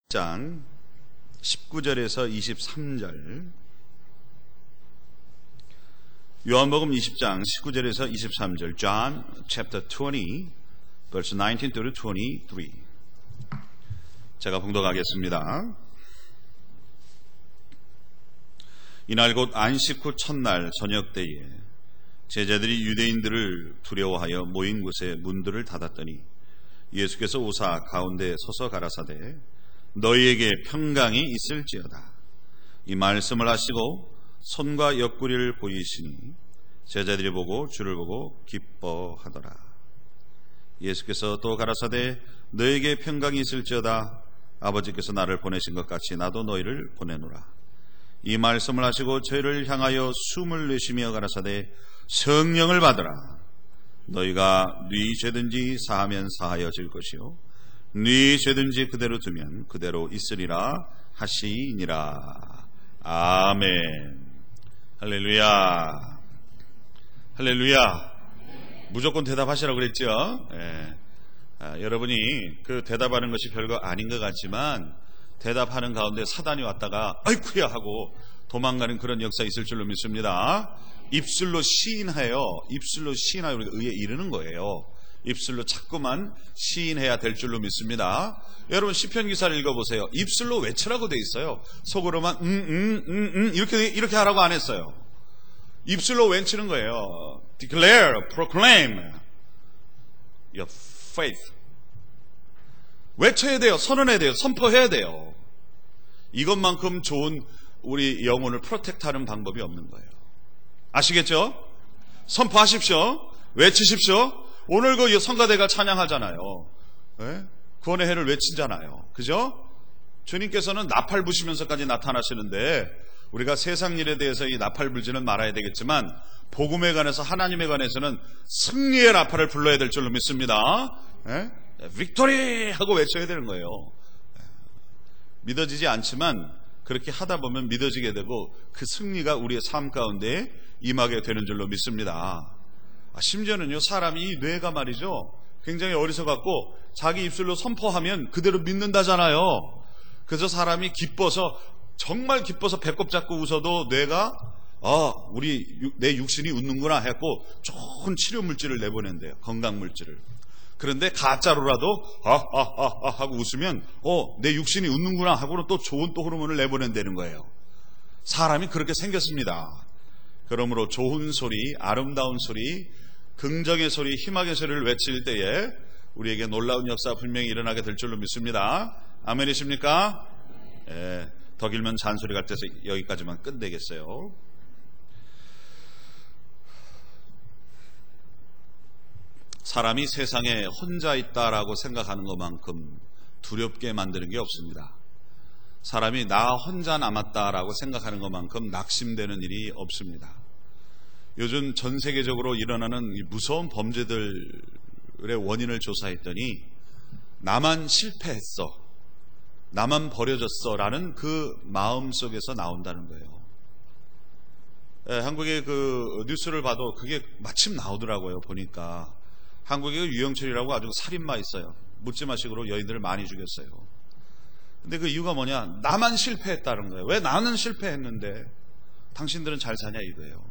장 19절에서 23절, 요한복음 20장 19절에서 23절, John chapter 20 verse 19 to 23. 제가 봉독하겠습니다. 이날 곧 안식 후 첫날 저녁 때에 제자들이 유대인들을 두려워하여 모인 곳에 문들을 닫았더니 예수께서 오사 가운데 서서 가라사대 너희에게 평강이 있을지어다. 이 말씀을 하시고 손과 옆구리를 보이시니 제자들이 보고 주를 보고 기뻐하더라. 예수께서 또 가라사대 너희에게 평강이 있을지어다. 아버지께서 나를 보내신 것 같이 나도 너희를 보내노라. 이 말씀을 하시고 저희를 향하여 숨을 내쉬며 가라사대 성령을 받으라. 너희가 네 죄든지 사하면 사하여질 것이요 네 죄든지 그대로 두면 그대로 있으리라 하시니라. 아멘. 할렐루야. 할렐루야. 무조건 대답하시라고 그랬죠. 여러분이 그 대답하는 것이 별거 아닌 것 같지만 대답하는 가운데 사단이 왔다가 아이쿠야 하고 도망가는 그런 역사 있을 줄로 믿습니다. 입술로 시인하여 우리가 의에 이르는 거예요. 입술로 자꾸만 시인해야 될 줄로 믿습니다. 여러분 시편 기사를 읽어보세요. 입술로 외치라고 돼 있어요. 속으로만 이렇게 하라고 안 했어요. 입술로 외치는 거예요. Declare, proclaim your faith. 외쳐야 돼요. 선언해야 돼요. 선포해야 돼요. 이것만큼 좋은 우리 영혼을 프로텍트하는 방법이 없는 거예요. 아시겠죠? 선포하십시오. 외치십시오. 오늘 그 성가대가 찬양하잖아요. 네? 구원의 해를 외치잖아요. 그죠? 주님께서는 나팔 부시면서까지 나타나시는데 우리가 세상 일에 대해서 이 나팔 불지는 말아야 되겠지만 복음에 관해서 하나님에 관해서는 승리의 나팔을 불러야 될 줄로 믿습니다. 네? 빅토리 하고 외쳐야 되는 거예요. 믿어지지 않지만 그렇게 하다 보면 믿어지게 되고 그 승리가 우리의 삶 가운데 임하게 되는 줄로 믿습니다. 심지어는요, 사람이 이 뇌가 말이죠, 굉장히 어리석었고 자기 입술로 선포하면 그대로 믿는다잖아요. 그래서 사람이 정말 기뻐서 배꼽 잡고 웃어도 뇌가 내 육신이 웃는구나 했고 좋은 치료 물질을 내보낸대요. 건강 물질을. 그런데 가짜로라도 하고 웃으면 내 육신이 웃는구나 하고는 또 좋은 또 호르몬을 내보낸다는 거예요. 사람이 그렇게 생겼습니다. 그러므로 좋은 소리, 아름다운 소리, 긍정의 소리, 희망의 소리를 외칠 때에 우리에게 놀라운 역사 분명히 일어나게 될 줄로 믿습니다. 아멘이십니까? 더 길면 잔소리 같아서 여기까지만 끝내겠어요. 사람이 세상에 혼자 있다라고 생각하는 것만큼 두렵게 만드는 게 없습니다. 사람이 나 혼자 남았다라고 생각하는 것만큼 낙심되는 일이 없습니다. 요즘 전 세계적으로 일어나는 무서운 범죄들의 원인을 조사했더니 나만 실패했어, 나만 버려졌어 라는 그 마음 속에서 나온다는 거예요. 한국의 그 뉴스를 봐도 그게 마침 나오더라고요. 보니까 한국에 유영철이라고 아주 살인마 있어요. 묻지마식으로 여인들을 많이 죽였어요. 근데 그 이유가 뭐냐? 나만 실패했다는 거예요. 왜 나는 실패했는데 당신들은 잘 사냐 이거예요.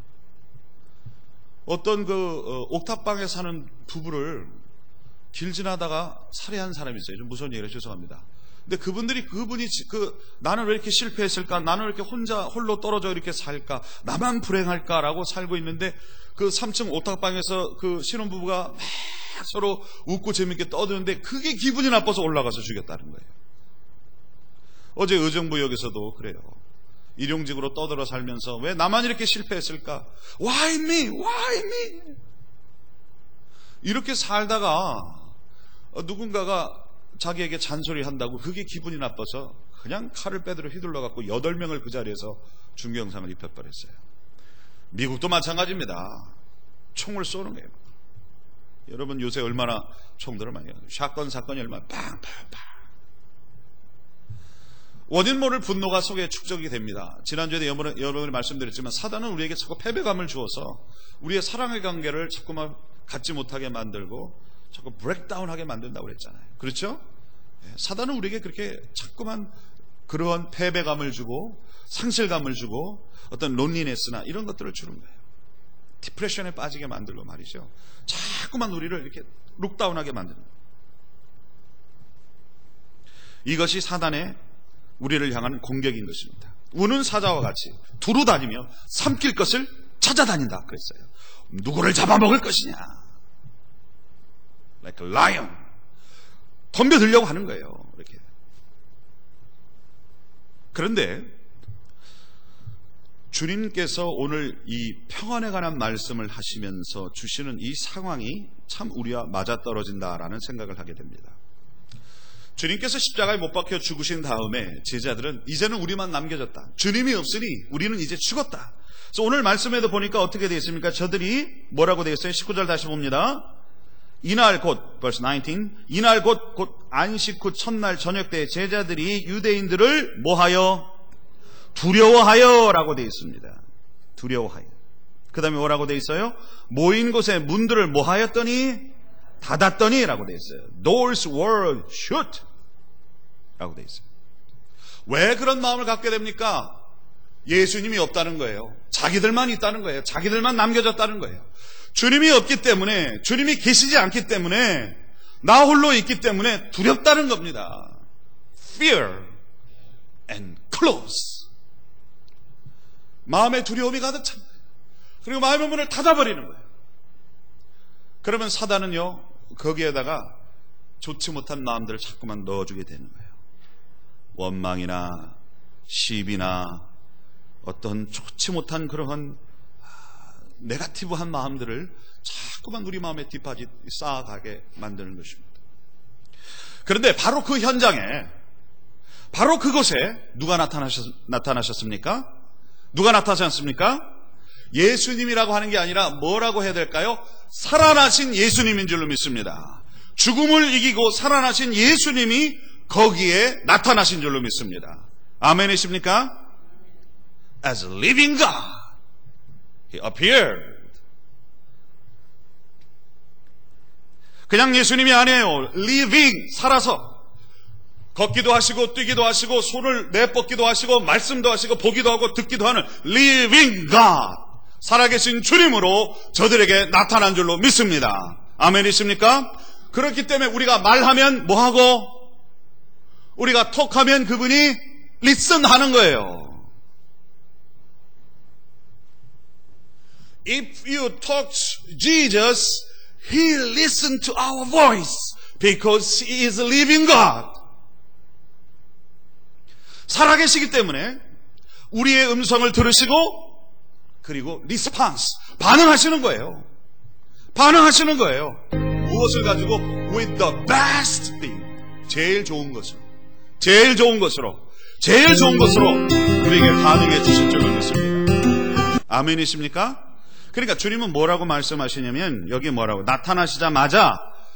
어떤 옥탑방에 사는 부부를 길 지나다가 살해한 사람이 있어요. 좀 무서운 얘기라 죄송합니다. 근데 그분이 나는 왜 이렇게 실패했을까? 나는 왜 이렇게 홀로 떨어져 이렇게 살까? 나만 불행할까라고 살고 있는데 그 3층 옥탑방에서 그 신혼부부가 막 서로 웃고 재밌게 떠드는데 그게 기분이 나빠서 올라가서 죽였다는 거예요. 어제 의정부역에서도 그래요. 일용직으로 떠들어 살면서 왜 나만 이렇게 실패했을까? Why me? Why me? 이렇게 살다가 누군가가 자기에게 잔소리한다고 그게 기분이 나빠서 그냥 칼을 빼들어 휘둘러 갖고 8명을 그 자리에서 중경상을 입혀버렸어요. 미국도 마찬가지입니다. 총을 쏘는 거예요. 여러분 요새 얼마나 총들을 많이 해요. 샷건 사건이 얼마나 팡팡팡. 원인 모를 분노가 속에 축적이 됩니다. 지난주에 여러분이 말씀드렸지만 사단은 우리에게 자꾸 패배감을 주어서 우리의 사랑의 관계를 자꾸만 갖지 못하게 만들고 자꾸 브레이크다운하게 만든다고 그랬잖아요. 그렇죠? 사단은 우리에게 그렇게 자꾸만 그러한 패배감을 주고 상실감을 주고 어떤 론리네스나 이런 것들을 주는 거예요. 디프레션에 빠지게 만들고 말이죠. 자꾸만 우리를 이렇게 룩다운하게 만드는 거예요. 이것이 사단의 우리를 향한 공격인 것입니다. 우는 사자와 같이 두루 다니며 삼킬 것을 찾아다닌다 그랬어요. 누구를 잡아먹을 것이냐, like a lion, 덤벼들려고 하는 거예요. 이렇게. 그런데 주님께서 오늘 이 평안에 관한 말씀을 하시면서 주시는 이 상황이 참 우리와 맞아떨어진다라는 생각을 하게 됩니다. 주님께서 십자가에 못 박혀 죽으신 다음에 제자들은 이제는 우리만 남겨졌다, 주님이 없으니 우리는 이제 죽었다. 그래서 오늘 말씀에도 보니까 어떻게 되어 있습니까? 저들이 뭐라고 되어 있어요? 19절 다시 봅니다. 이날 곧 verse 19, 이날 곧 안식 후 첫날 저녁 때 제자들이 유대인들을 뭐하여? 두려워하여 라고 되어 있습니다. 두려워하여. 그 다음에 뭐라고 되어 있어요? 모인 곳에 문들을 뭐하였더니? 닫았더니 라고 되어 있어요. Doors were shut 라고 되어 있어요. 왜 그런 마음을 갖게 됩니까? 예수님이 없다는 거예요. 자기들만 있다는 거예요. 자기들만 남겨졌다는 거예요. 주님이 없기 때문에, 주님이 계시지 않기 때문에, 나 홀로 있기 때문에 두렵다는 겁니다. Fear and close. 마음에 두려움이 가득 찬 거예요. 그리고 마음의 문을 닫아버리는 거예요. 그러면 사단은요, 거기에다가 좋지 못한 마음들을 자꾸만 넣어주게 되는 거예요. 원망이나 시비나 어떤 좋지 못한 그러한 네거티브한 마음들을 자꾸만 우리 마음에 뒷받이 쌓아가게 만드는 것입니다. 그런데 바로 그 현장에, 바로 그곳에 누가 나타나셨습니까? 누가 나타나셨습니까? 예수님이라고 하는 게 아니라 뭐라고 해야 될까요? 살아나신 예수님인 줄로 믿습니다. 죽음을 이기고 살아나신 예수님이 거기에 나타나신 줄로 믿습니다. 아멘이십니까? As a living God, He appeared. 그냥 예수님이 아니에요. living, 살아서 걷기도 하시고 뛰기도 하시고 손을 내뻗기도 하시고 말씀도 하시고 보기도 하고 듣기도 하는 living God, 살아계신 주님으로 저들에게 나타난 줄로 믿습니다. 아멘이십니까? 그렇기 때문에 우리가 말하면 뭐하고, 우리가 톡하면 그분이 listen 하는 거예요. If you talk to Jesus, He listens to our voice because He is a living God. 살아계시기 때문에 우리의 음성을 들으시고 그리고 리스판스, 반응하시는 거예요. 반응하시는 거예요. 무엇을 가지고? With the best thing, 제일 좋은 것으로, 제일 좋은 것으로, 제일 좋은 것으로 우리에게 반응해 주실 줄로 믿습니다. 아멘이십니까? 그러니까 주님은 뭐라고 말씀하시냐면, 여기 뭐라고, 나타나시자마자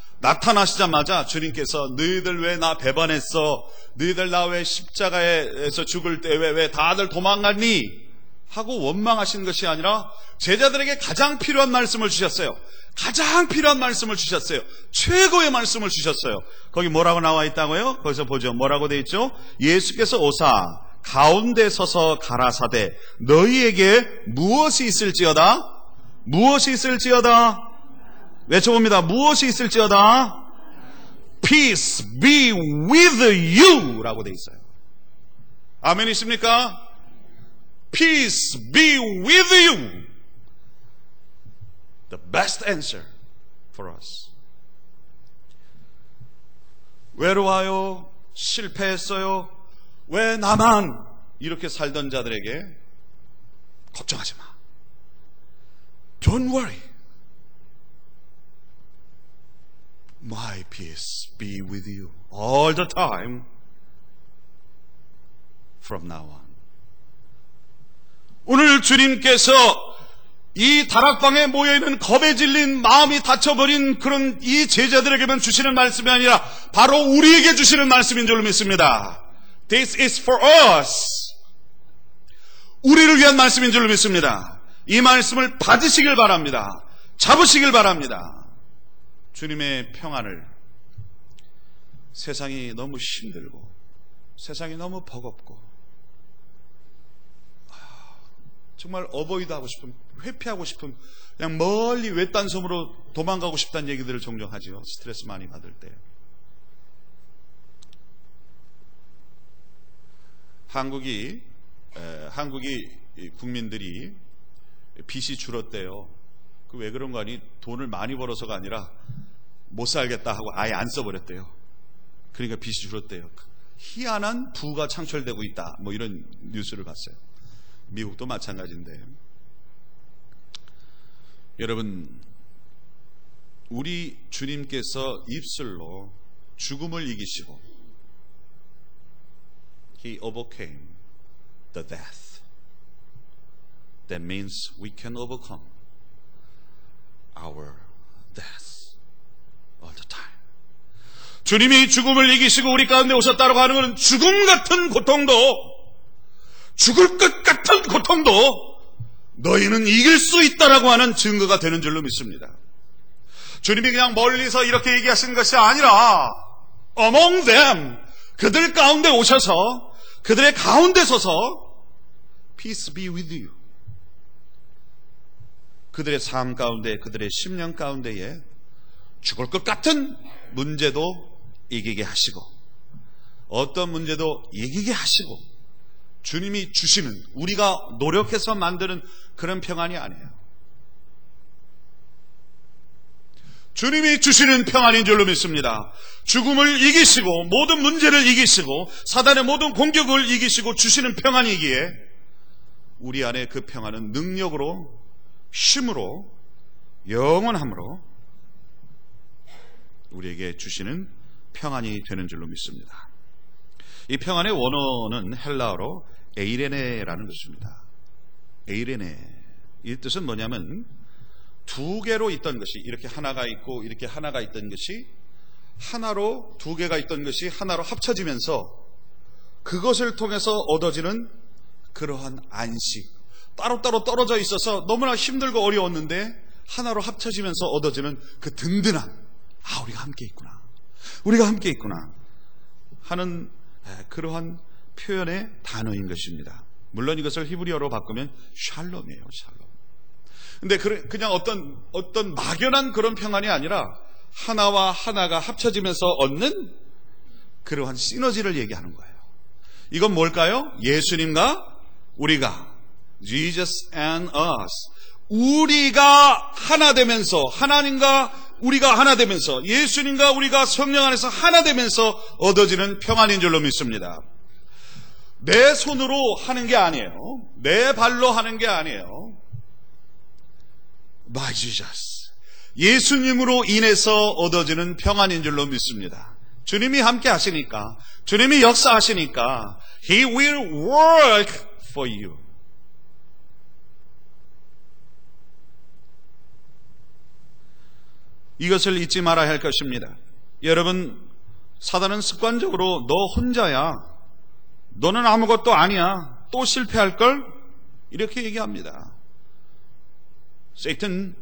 주님께서 너희들 왜 나 배반했어? 너희들 나 왜 십자가에서 죽을 때 왜 다들 도망갔니? 하고 원망하시는 것이 아니라 제자들에게 가장 필요한 말씀을 주셨어요. 가장 필요한 말씀을 주셨어요. 최고의 말씀을 주셨어요. 거기 뭐라고 나와 있다고요? 거기서 보죠. 뭐라고 돼 있죠? 예수께서 오사 가운데 서서 가라사대 너희에게 무엇이 있을지어다? 무엇이 있을지어다? 외쳐봅니다. 무엇이 있을지어다? Peace be with you 라고 돼 있어요. 아멘이십니까? Peace be with you. The best answer for us. 외로워요? 실패했어요? 왜 나만? 이렇게 살던 자들에게 걱정하지 마. Don't worry. My peace be with you all the time from now on. 오늘 주님께서 이 다락방에 모여있는 겁에 질린 마음이 닫혀버린 그런 이 제자들에게만 주시는 말씀이 아니라 바로 우리에게 주시는 말씀인 줄 믿습니다. This is for us. 우리를 위한 말씀인 줄 믿습니다. 이 말씀을 받으시길 바랍니다. 잡으시길 바랍니다. 주님의 평안을 세상이 너무 힘들고 세상이 너무 버겁고 정말 어버이드 하고 싶은, 회피하고 싶은, 그냥 멀리 외딴 섬으로 도망가고 싶다는 얘기들을 종종 하죠. 스트레스 많이 받을 때. 한국이 국민들이 빚이 줄었대요. 그 왜 그런 거 아니? 돈을 많이 벌어서가 아니라 못 살겠다 하고 아예 안 써버렸대요. 그러니까 빚이 줄었대요. 희한한 부가 창출되고 있다. 뭐 이런 뉴스를 봤어요. 미국도 마찬가지인데, 여러분, 우리 주님께서 입술로 죽음을 이기시고 He overcame the death. That means we can overcome our death all the time. 주님이 죽음을 이기시고 우리 가운데 오셨다고 하는 것은 죽음 같은 고통도, 죽을 것 같은 고통도 너희는 이길 수 있다라고 하는 증거가 되는 줄로 믿습니다. 주님이 그냥 멀리서 이렇게 얘기하시는 것이 아니라 among them, 그들 가운데 오셔서 그들의 가운데 서서 Peace be with you. 그들의 삶 가운데, 그들의 심령 가운데에 죽을 것 같은 문제도 이기게 하시고 어떤 문제도 이기게 하시고 주님이 주시는, 우리가 노력해서 만드는 그런 평안이 아니에요. 주님이 주시는 평안인 줄로 믿습니다. 죽음을 이기시고 모든 문제를 이기시고 사단의 모든 공격을 이기시고 주시는 평안이기에 우리 안에 그 평안은 능력으로, 힘으로, 영원함으로 우리에게 주시는 평안이 되는 줄로 믿습니다. 이 평안의 원어는 헬라어로 에이레네라는 것입니다. 에이레네, 이 뜻은 뭐냐면 두 개로 있던 것이 이렇게 하나가 있고 이렇게 하나가 있던 것이 하나로, 두 개가 있던 것이 하나로 합쳐지면서 그것을 통해서 얻어지는 그러한 안식, 따로따로 떨어져 있어서 너무나 힘들고 어려웠는데 하나로 합쳐지면서 얻어지는 그 든든함, 우리가 함께 있구나, 우리가 함께 있구나 하는 그러한 표현의 단어인 것입니다. 물론 이것을 히브리어로 바꾸면 샬롬이에요. 샬롬. 근데 그냥 어떤 막연한 그런 평안이 아니라 하나와 하나가 합쳐지면서 얻는 그러한 시너지를 얘기하는 거예요. 이건 뭘까요? 예수님과 우리가, Jesus and us, 우리가 하나 되면서, 하나님과 우리가 하나 되면서, 예수님과 우리가 성령 안에서 하나 되면서 얻어지는 평안인 줄로 믿습니다. 내 손으로 하는 게 아니에요. 내 발로 하는 게 아니에요. By Jesus, 예수님으로 인해서 얻어지는 평안인 줄로 믿습니다. 주님이 함께 하시니까, 주님이 역사하시니까 He will work for you. 이것을 잊지 말아야 할 것입니다. 여러분, 사단은 습관적으로 너 혼자야, 너는 아무것도 아니야, 또 실패할걸, 이렇게 얘기합니다. Satan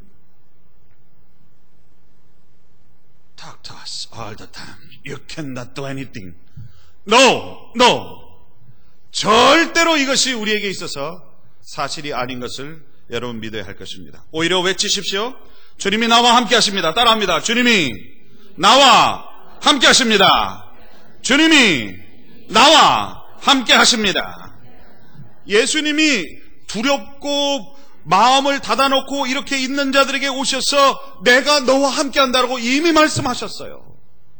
talk to us all the time. You cannot do anything. No, no. 절대로 이것이 우리에게 있어서 사실이 아닌 것을 여러분 믿어야 할 것입니다. 오히려 외치십시오. 주님이 나와 함께 하십니다. 따라합니다. 주님이 나와 함께 하십니다. 주님이 나와 함께 하십니다. 예수님이 두렵고 마음을 닫아놓고 이렇게 있는 자들에게 오셔서 내가 너와 함께 한다고 이미 말씀하셨어요.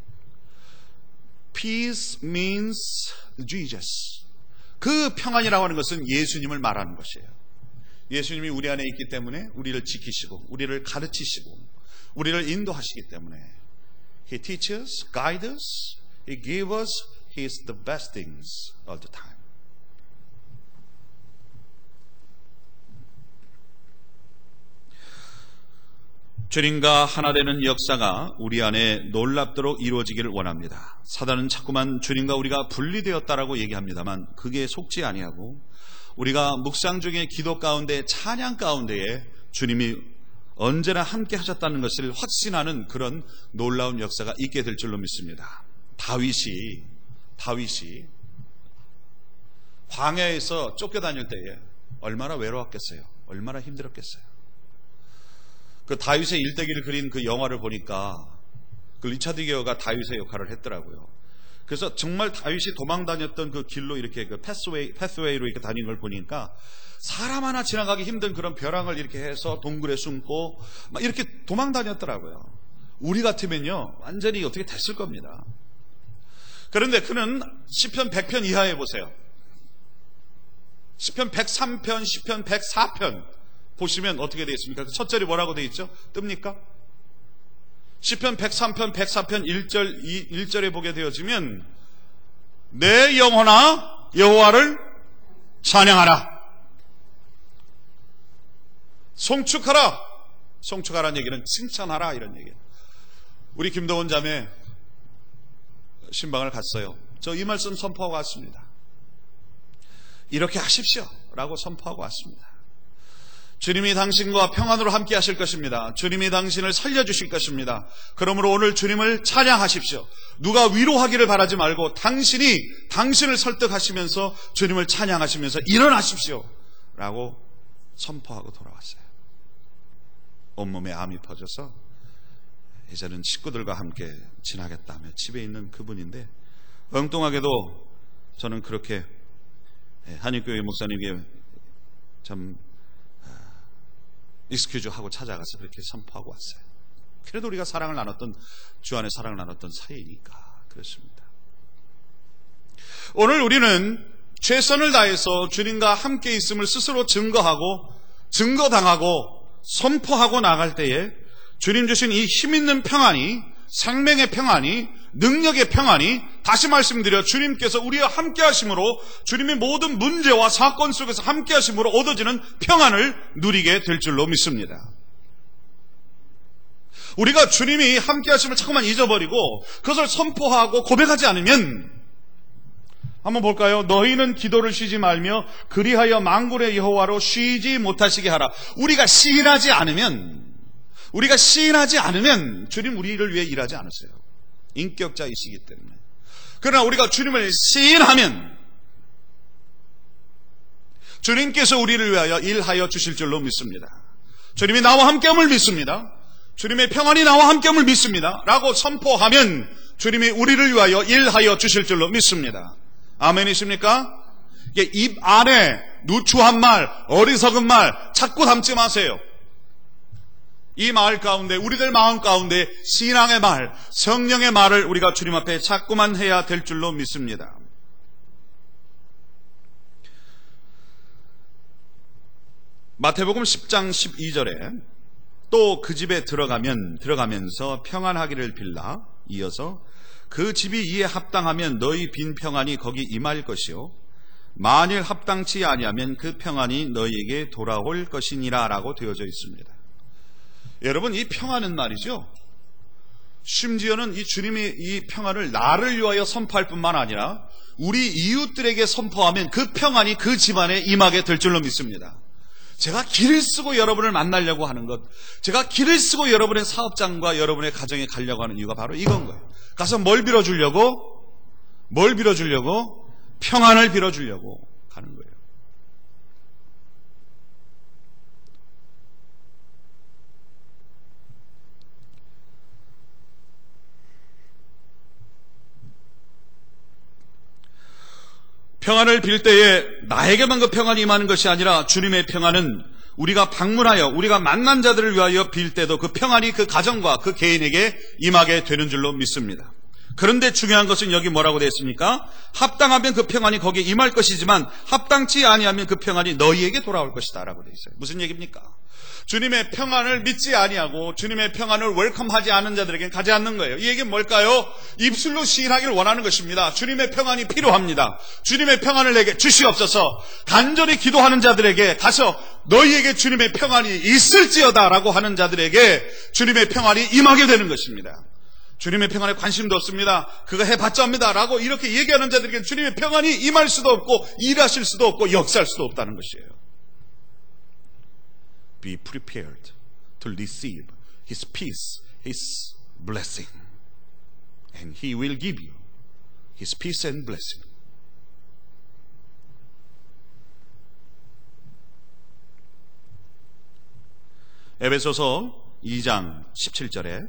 Peace means Jesus. 그 평안이라고 하는 것은 예수님을 말하는 것이에요. 예수님이 우리 안에 있기 때문에 우리를 지키시고 우리를 가르치시고 우리를 인도하시기 때문에 He teaches, guides us, He gives us His the best things all the time. 주님과 하나 되는 역사가 우리 안에 놀랍도록 이루어지기를 원합니다. 사단은 자꾸만 주님과 우리가 분리되었다라고 얘기합니다만 그게 속지 아니하고 우리가 묵상 중에 기도 가운데 찬양 가운데에 주님이 언제나 함께 하셨다는 것을 확신하는 그런 놀라운 역사가 있게 될 줄로 믿습니다. 다윗이 광야에서 쫓겨다닐 때에 얼마나 외로웠겠어요. 얼마나 힘들었겠어요. 그 다윗의 일대기를 그린 그 영화를 보니까 그 리차드 기어가 다윗의 역할을 했더라고요. 그래서 정말 다윗이 도망 다녔던 그 길로 이렇게 그 패스웨이로 이렇게 다니는 걸 보니까 사람 하나 지나가기 힘든 그런 벼랑을 이렇게 해서 동굴에 숨고 막 이렇게 도망 다녔더라고요. 우리 같으면요 완전히 어떻게 됐을 겁니다. 그런데 그는 시편 100편 이하에 보세요. 시편 103편, 시편 104편 보시면 어떻게 되어 있습니까? 첫 절이 뭐라고 되어 있죠? 뜹니까? 시편 103편, 104편 1절에 보게 되어지면 내 영혼아 여호와를 찬양하라. 송축하라는 얘기는 칭찬하라 이런 얘기예요. 우리 김동원 자매 신방을 갔어요. 저 이 말씀 선포하고 왔습니다. 이렇게 하십시오 라고 선포하고 왔습니다. 주님이 당신과 평안으로 함께 하실 것입니다. 주님이 당신을 살려주실 것입니다. 그러므로 오늘 주님을 찬양하십시오. 누가 위로하기를 바라지 말고 당신이 당신을 설득하시면서 주님을 찬양하시면서 일어나십시오 라고 선포하고 돌아왔어요. 온몸에 암이 퍼져서 이제는 식구들과 함께 지나겠다며 집에 있는 그분인데 엉뚱하게도 저는 그렇게 한인교회 목사님에게 참 익스큐즈 하고 찾아가서 그렇게 선포하고 왔어요. 그래도 우리가 사랑을 나눴던 주 안에 사랑을 나눴던 사이니까 그렇습니다. 오늘 우리는 최선을 다해서 주님과 함께 있음을 스스로 증거당하고 선포하고 나갈 때에 주님 주신 이 힘있는 평안이, 생명의 평안이, 능력의 평안이, 다시 말씀드려 주님께서 우리와 함께 하심으로 주님의 모든 문제와 사건 속에서 함께 하심으로 얻어지는 평안을 누리게 될 줄로 믿습니다. 우리가 주님이 함께 하심을 자꾸만 잊어버리고 그것을 선포하고 고백하지 않으면, 한번 볼까요? 너희는 기도를 쉬지 말며 그리하여 만군의 여호와로 쉬지 못하시게 하라. 우리가 시인하지 않으면 주님 우리를 위해 일하지 않으세요. 인격자이시기 때문에. 그러나 우리가 주님을 시인하면 주님께서 우리를 위하여 일하여 주실 줄로 믿습니다. 주님이 나와 함께함을 믿습니다. 주님의 평안이 나와 함께함을 믿습니다 라고 선포하면 주님이 우리를 위하여 일하여 주실 줄로 믿습니다. 아멘이십니까? 입 안에 누추한 말, 어리석은 말 자꾸 담지 마세요. 이 말 가운데, 우리들 마음 가운데 신앙의 말, 성령의 말을 우리가 주님 앞에 자꾸만 해야 될 줄로 믿습니다. 마태복음 10장 12절에 또 그 집에 들어가면서 평안하기를 빌라, 이어서 그 집이 이에 합당하면 너희 빈 평안이 거기 임할 것이요 만일 합당치 아니하면 그 평안이 너희에게 돌아올 것이니라 라고 되어져 있습니다. 여러분, 이 평안은 말이죠, 심지어는 이 주님이 이 평안을 나를 위하여 선포할 뿐만 아니라 우리 이웃들에게 선포하면 그 평안이 그 집안에 임하게 될 줄로 믿습니다. 제가 길을 쓰고 여러분을 만나려고 하는 것, 제가 길을 쓰고 여러분의 사업장과 여러분의 가정에 가려고 하는 이유가 바로 이건 거예요. 가서 뭘 빌어주려고? 평안을 빌어주려고 가는 거예요. 평안을 빌 때에 나에게만 그 평안이 임하는 것이 아니라 주님의 평안은 우리가 방문하여 우리가 만난 자들을 위하여 빌 때도 그 평안이 그 가정과 그 개인에게 임하게 되는 줄로 믿습니다. 그런데 중요한 것은 여기 뭐라고 되어 있습니까? 합당하면 그 평안이 거기에 임할 것이지만 합당치 아니하면 그 평안이 너희에게 돌아올 것이다 라고 되어 있어요. 무슨 얘기입니까? 주님의 평안을 믿지 아니하고 주님의 평안을 웰컴하지 않은 자들에게는 가지 않는 거예요. 이 얘기는 뭘까요? 입술로 시인하기를 원하는 것입니다. 주님의 평안이 필요합니다. 주님의 평안을 내게 주시옵소서. 간절히 기도하는 자들에게 가서 너희에게 주님의 평안이 있을지어다 라고 하는 자들에게 주님의 평안이 임하게 되는 것입니다. 주님의 평안에 관심도 없습니다, 그거 해봤자 합니다 라고 이렇게 얘기하는 자들에게 주님의 평안이 임할 수도 없고 일하실 수도 없고 역사할 수도 없다는 것이에요. Be prepared to receive His peace, His blessing, and He will give you His peace and blessing. 에베소서 2장 17절에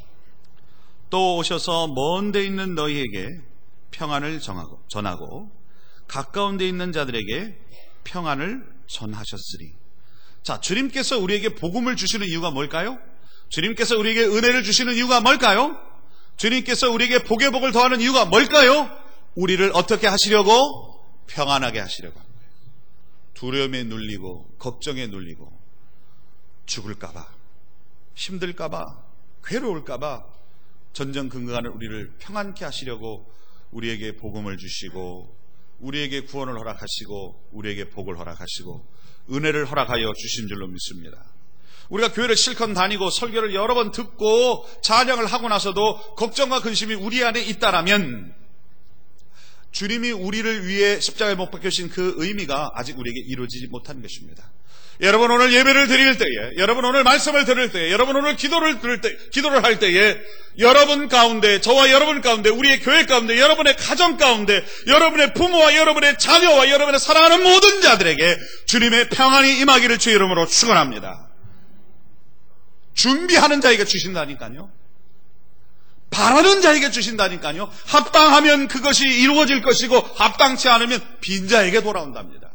또 오셔서 먼 데 있는 너희에게 평안을 전하고 가까운 데 있는 자들에게 평안을 전하셨으리. 자, 주님께서 우리에게 복음을 주시는 이유가 뭘까요? 주님께서 우리에게 은혜를 주시는 이유가 뭘까요? 주님께서 우리에게 복의 복을 더하는 이유가 뭘까요? 우리를 어떻게 하시려고? 평안하게 하시려고 합니다. 두려움에 눌리고 걱정에 눌리고 죽을까봐, 힘들까봐, 괴로울까봐 전전긍긍하는 우리를 평안케 하시려고 우리에게 복음을 주시고 우리에게 구원을 허락하시고 우리에게 복을 허락하시고 은혜를 허락하여 주신 줄로 믿습니다. 우리가 교회를 실컷 다니고 설교를 여러 번 듣고 찬양을 하고 나서도 걱정과 근심이 우리 안에 있다라면 주님이 우리를 위해 십자가에 못 박혀주신 그 의미가 아직 우리에게 이루어지지 못한 것입니다. 여러분 오늘 예배를 드릴 때에, 여러분 오늘 말씀을 들을 때에, 여러분 오늘 기도를 할 때에 여러분 가운데, 저와 여러분 가운데, 우리의 교회 가운데, 여러분의 가정 가운데, 여러분의 부모와 여러분의 자녀와 여러분의 사랑하는 모든 자들에게 주님의 평안이 임하기를 주의 이름으로 축원합니다. 준비하는 자에게 주신다니까요. 바라는 자에게 주신다니까요. 합당하면 그것이 이루어질 것이고 합당치 않으면 빈자에게 돌아온답니다.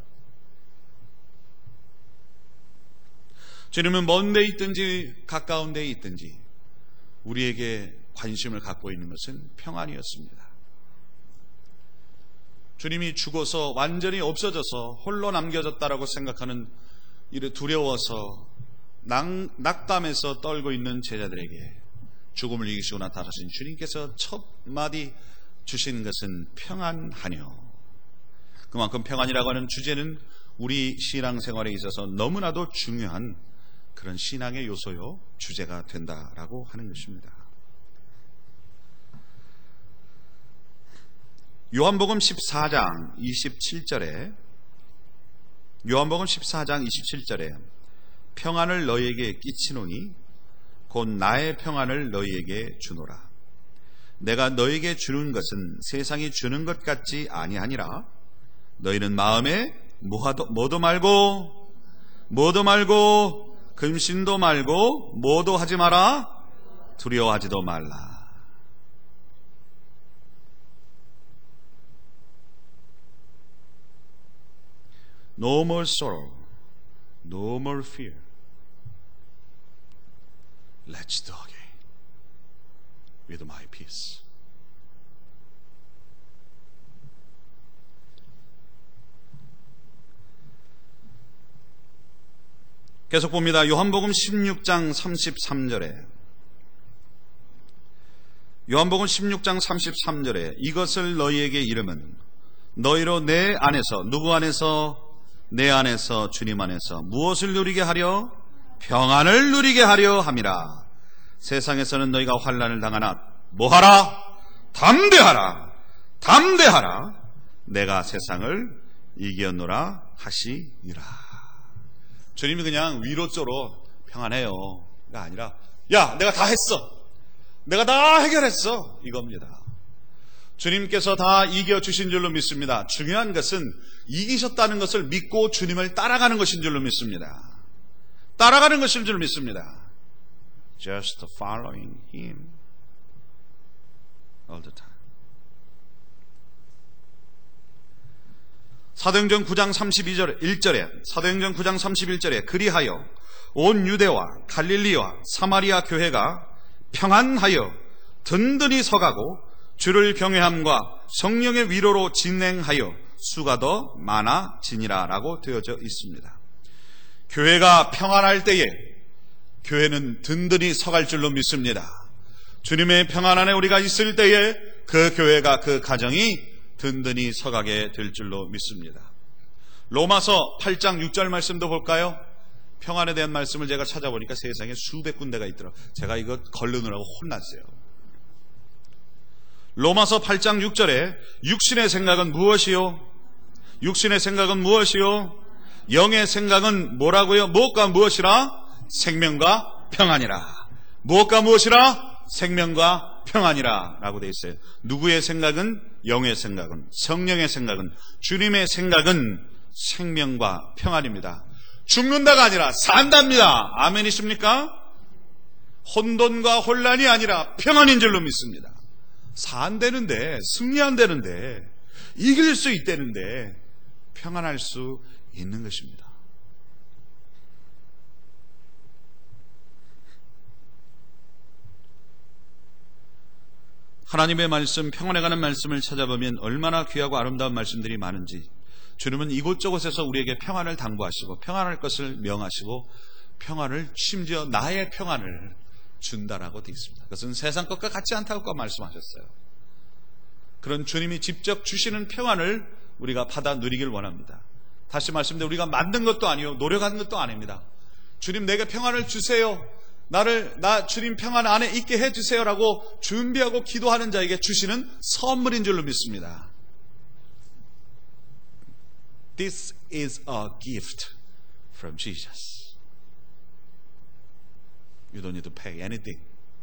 주님은 먼 데 있든지 가까운 데 있든지 우리에게 관심을 갖고 있는 것은 평안이었습니다. 주님이 죽어서 완전히 없어져서 홀로 남겨졌다라고 생각하는 일에 두려워서 낙담해서 떨고 있는 제자들에게 죽음을 이기시고 나타나신 주님께서 첫 마디 주신 것은 평안하뇨. 그만큼 평안이라고 하는 주제는 우리 신앙생활에 있어서 너무나도 중요한 그런 신앙의 요소요, 주제가 된다라고 하는 것입니다. 요한복음 14장 27절에 평안을 너희에게 끼치노니 곧 나의 평안을 너희에게 주노라. 내가 너희에게 주는 것은 세상이 주는 것 같지 아니하니라. 너희는 마음에 뭐도 말고 근심도 말고 뭐도 하지 마라. 두려워하지도 말라. No more sorrow, no more fear. Let's do again with my peace. 계속 봅니다. 요한복음 16장 33절에 이것을 너희에게 이름은 너희로 내 안에서, 누구 안에서? 내 안에서, 주님 안에서 무엇을 누리게 하려? 평안을 누리게 하려 함이라. 세상에서는 너희가 환난을 당하나 뭐하라? 담대하라. 내가 세상을 이겼노라 하시니라. 주님이 그냥 위로조로 평안해요가 아니라, 야, 내가 다 했어, 내가 다 해결했어, 이겁니다. 주님께서 다 이겨주신 줄로 믿습니다. 중요한 것은 이기셨다는 것을 믿고 주님을 따라가는 것인 줄로 믿습니다. Just following Him all the time. 사도행전 9장 31절에 그리하여 온 유대와 갈릴리와 사마리아 교회가 평안하여 든든히 서가고 주를 경외함과 성령의 위로로 진행하여 수가 더 많아지니라 라고 되어져 있습니다. 교회가 평안할 때에 교회는 든든히 서갈 줄로 믿습니다. 주님의 평안 안에 우리가 있을 때에 그 교회가, 그 가정이 든든히 서가게 될 줄로 믿습니다. 로마서 8장 6절 말씀도 볼까요? 평안에 대한 말씀을 제가 찾아보니까 세상에 수백 군데가 있더라고요. 제가 이거 걸르느라고 혼났어요. 로마서 8장 6절에 육신의 생각은 무엇이요? 영의 생각은 뭐라고요? 무엇과 무엇이라? 생명과 평안이라. 무엇과 무엇이라? 생명과 평안이라 라고 되어 있어요. 누구의 생각은? 영의 생각은, 성령의 생각은, 주님의 생각은 생명과 평안입니다. 죽는다가 아니라 산답니다. 아멘이십니까? 혼돈과 혼란이 아니라 평안인 줄로 믿습니다. 산다는데, 승리한다는데, 이길 수 있다는데 평안할 수 있는 것입니다. 하나님의 말씀, 평안에 관한 말씀을 찾아보면 얼마나 귀하고 아름다운 말씀들이 많은지, 주님은 이곳저곳에서 우리에게 평안을 당부하시고 평안할 것을 명하시고 평안을, 심지어 나의 평안을 준다라고 되어 있습니다. 그것은 세상 것과 같지 않다고 말씀하셨어요. 그런 주님이 직접 주시는 평안을 우리가 받아 누리길 원합니다. 다시 말씀드려, 우리가 만든 것도 아니요, 노력하는 것도 아닙니다. 주님, 내게 평안을 주세요, 나 주님 평안 안에 있게 해주세요라고 준비하고 기도하는 자에게 주시는 선물인 줄로 믿습니다. This is a gift from Jesus. You don't need to pay anything.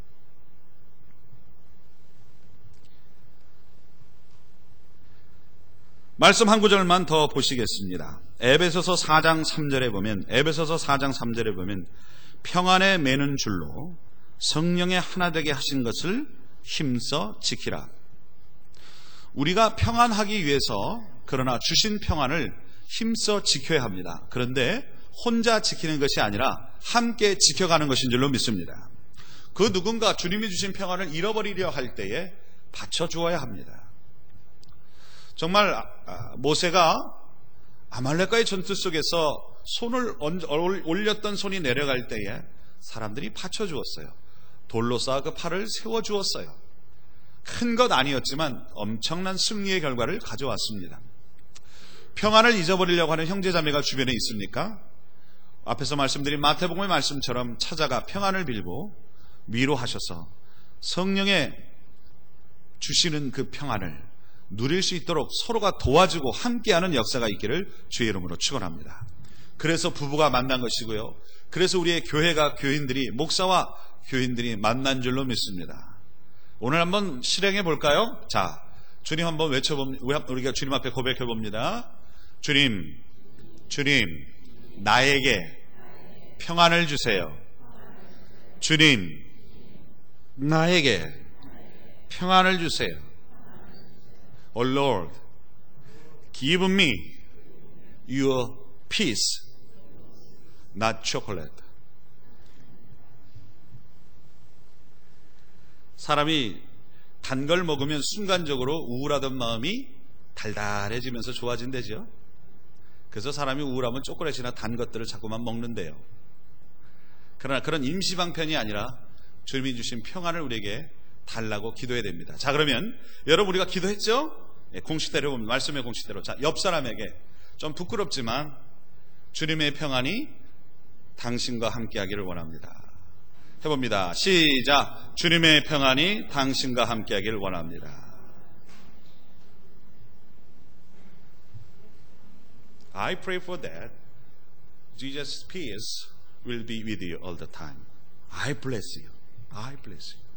말씀 한 구절만 더 보시겠습니다. 에베소서 4장 3절에 보면 평안에 매는 줄로 성령의 하나 되게 하신 것을 힘써 지키라. 우리가 평안하기 위해서, 그러나 주신 평안을 힘써 지켜야 합니다. 그런데 혼자 지키는 것이 아니라 함께 지켜가는 것인 줄로 믿습니다. 그 누군가 주님이 주신 평안을 잃어버리려 할 때에 받쳐주어야 합니다. 정말 모세가 아말렉과의 전투 속에서 손을 올렸던 손이 내려갈 때에 사람들이 받쳐주었어요. 돌로 쌓아 그 팔을 세워주었어요. 큰 것 아니었지만 엄청난 승리의 결과를 가져왔습니다. 평안을 잊어버리려고 하는 형제자매가 주변에 있습니까? 앞에서 말씀드린 마태복음의 말씀처럼 찾아가 평안을 빌고 위로하셔서 성령의 주시는 그 평안을 누릴 수 있도록 서로가 도와주고 함께하는 역사가 있기를 주의 이름으로 축원합니다. 그래서 부부가 만난 것이고요, 그래서 우리의 교회가, 교인들이, 목사와 교인들이 만난 줄로 믿습니다. 오늘 한번 실행해 볼까요? 자, 주님 한번 외쳐봅니다. 우리가 주님 앞에 고백해 봅니다. 주님, 나에게 평안을 주세요. 주님, 나에게 평안을 주세요. Oh Lord, give me your peace, not chocolate. 사람이 단 걸 먹으면 순간적으로 우울하던 마음이 달달해지면서 좋아진대죠. 그래서 사람이 우울하면 초콜릿이나 단 것들을 자꾸만 먹는데요. 그러나 그런 임시방편이 아니라 주님이 주신 평안을 우리에게 달라고 기도해야 됩니다. 자, 그러면 여러분, 우리가 기도했죠? 공식대로 보면, 말씀의 공식대로. 자, 옆 사람에게 좀 부끄럽지만 주님의 평안이 당신과 함께 하기를 원합니다. 해봅니다. 시작. 주님의 평안이 당신과 함께 하기를 원합니다. I pray for that. Jesus' peace will be with you all the time. I bless you. I bless you.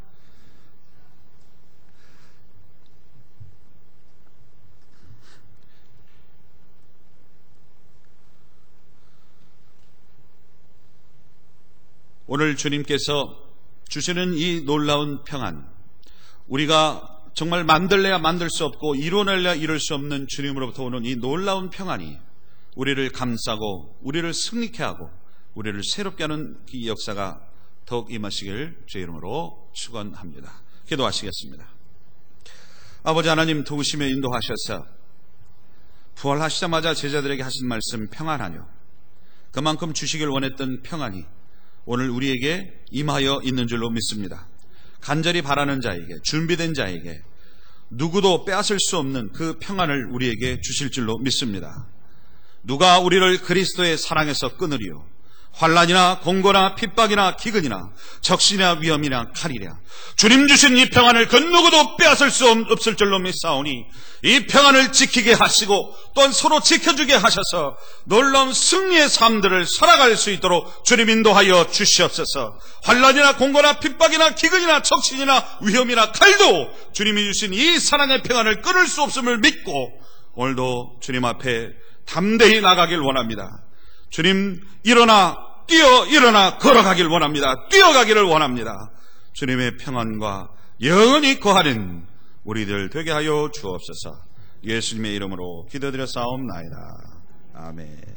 오늘 주님께서 주시는 이 놀라운 평안, 우리가 정말 만들래야 만들 수 없고 이뤄내야 이룰 수 없는 주님으로부터 오는 이 놀라운 평안이 우리를 감싸고 우리를 승리케 하고 우리를 새롭게 하는 이 역사가 더욱 임하시길 주의 이름으로 축원합니다. 기도하시겠습니다. 아버지 하나님, 도우시며 인도하셔서 부활하시자마자 제자들에게 하신 말씀 평안하뇨, 그만큼 주시길 원했던 평안이 오늘 우리에게 임하여 있는 줄로 믿습니다. 간절히 바라는 자에게, 준비된 자에게 누구도 빼앗을 수 없는 그 평안을 우리에게 주실 줄로 믿습니다. 누가 우리를 그리스도의 사랑에서 끊으리요, 환난이나 공고나 핍박이나 기근이나 적신이나 위험이나 칼이랴 주님 주신 이 평안을 그 누구도 빼앗을 수 없을 줄로 믿사오니 이 평안을 지키게 하시고 또한 서로 지켜주게 하셔서 놀라운 승리의 삶들을 살아갈 수 있도록 주님 인도하여 주시옵소서. 환난이나 공고나 핍박이나 기근이나 적신이나 위험이나 칼도 주님이 주신 이 사랑의 평안을 끊을 수 없음을 믿고 오늘도 주님 앞에 담대히 나가길 원합니다. 주님 일어나 걸어가길 원합니다. 뛰어가기를 원합니다. 주님의 평안과 영원히 거하는 우리들 되게 하여 주옵소서. 예수님의 이름으로 기도드려 싸움나이다. 아멘.